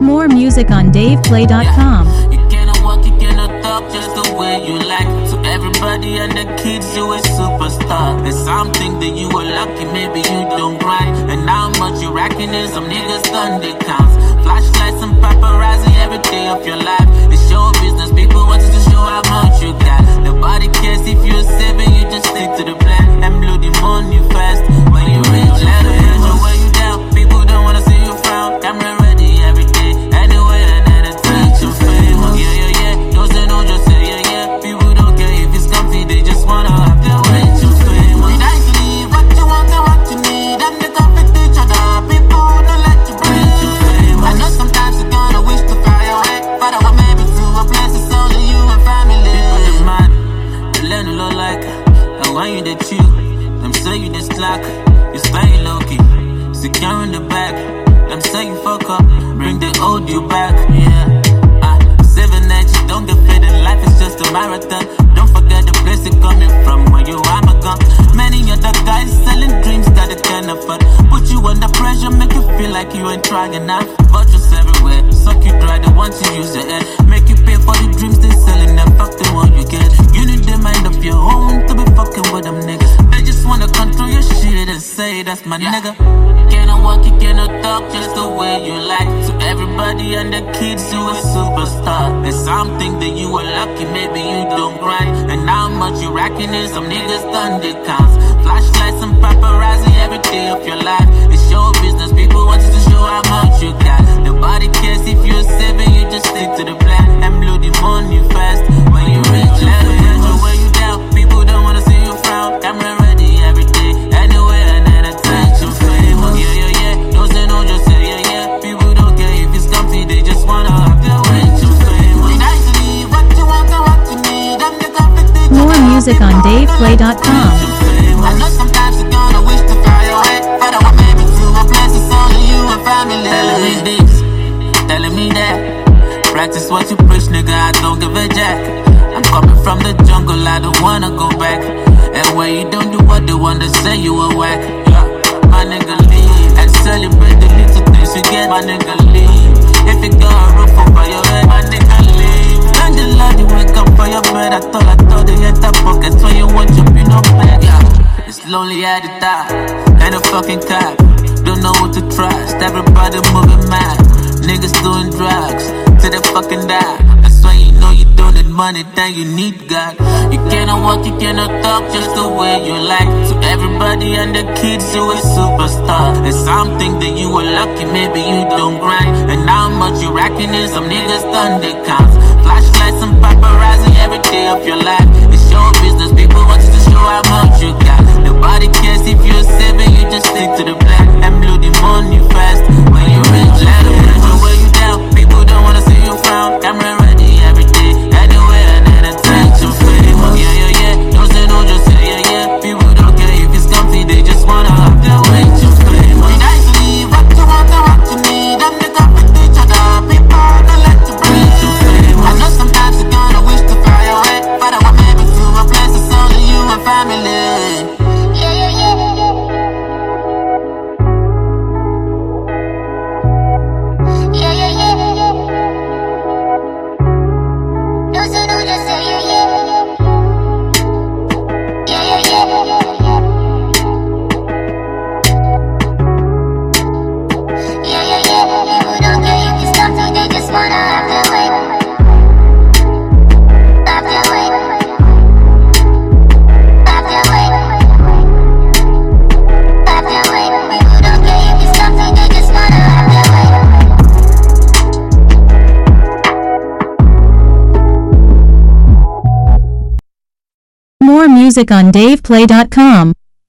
More music on DavePlay.com. You cannot walk, you cannot talk just the way you like. So everybody and the kids, you a superstar. There's something that you are lucky, maybe you don't grind. And how much you racking in, some niggas done they counts. Flashlights and paparazzi every day of your life. It's show business, people want you to show how much you got. Nobody cares if you're saving, you just stick to the plan. And blow the money fast. When you reach, let it hit you where you down. People don't wanna see you frown. Camera ready every day, anyway and anytime. You're famous, yeah. Don't say no, just say yeah. People don't care if it's comfy, they just wanna have their way. You're famous. Nicely, what you want and what you need, and they conflict each other. People don't let you breathe. You're famous. I know sometimes you're gonna wish to fly away, but I want maybe to a place it's only you and family. People demand, they learn a lot like, and when you they chill, them say you they slack, you stay low key, secure in the back. Them say you fuck up, bring the old you back, yeah. 7 don't get faded, life is just a marathon. Don't forget the place you're coming from, where you are gone. Many other guys selling dreams that they can't afford. Put you under pressure, make you feel like you ain't trying enough. Virtues everywhere, suck you dry, they want to use your head. Make you pay for the dreams they selling them, fuck the one you get. You need the mind of your own to be fucking with them niggas. They just wanna control your shit and say that's my nigga. Cannot walk, you cannot talk just the way you like. So everybody and the kids, you a superstar. There's something that you are lucky, maybe you don't grind. And how much you racking in, some niggas done they counts. Flashlights and paparazzi every day of your life. It's show business, people want you to show how much you got. Nobody cares if you're saving, you just stick to the plan. And blow the money fast. When you reach, let it hit you where you down. People don't wanna see you frown. Camera ready every day, anywhere and anytime. You're famous, yeah. Don't say no, just say yeah. People don't care if it's comfy, they just wanna have their way. You're famous. Nicely, what you want and what you need, and they conflict each other. More music on DavePlay.com. I know sometimes you're gonna wish to fly away, but I want maybe to a place it's only you and family. Telling me this, telling me that. Practice what you preach, nigga, I don't give a jack. I'm coming from the jungle, I don't wanna go back. And when you don't do what they want, they say you a whack. Yeah, my nigga leave and celebrate the little things you get, my nigga leave. If you got a roof over your head, my nigga leave. And the Lord, you wake up for your bed, I thought they hit the pockets when you want you be no bad. Yeah, it's lonely at the top, and a fucking cop. Don't know what to trust, everybody moving mad. Niggas doing drugs till they fucking die. That's why you know you don't need money, then you need God. You cannot walk, you cannot talk just the way you like. So everybody and the kids, you a superstar. There's something that you are lucky, maybe you don't grind. And how much you racking in, some niggas done they counts. Flashlights and paparazzi every day of your life. It's show business, people want you to show how much you got. Nobody cares if you're saving, you just stick to the plan. And blow the money fast. When you reach, let it hit you where you down. People don't wanna see you frown. Camera ready every day, anywhere and anytime. You're famous, yeah. Don't say no, just say yeah. People don't care if it's comfy, they just wanna have their way. You're famous. Nicely, what you want and what you need, and they conflict each other. People don't let you breathe. You're famous. I know sometimes you're gonna wish to fly away, but I want maybe to a place it's only you and family. More music on DavePlay.com.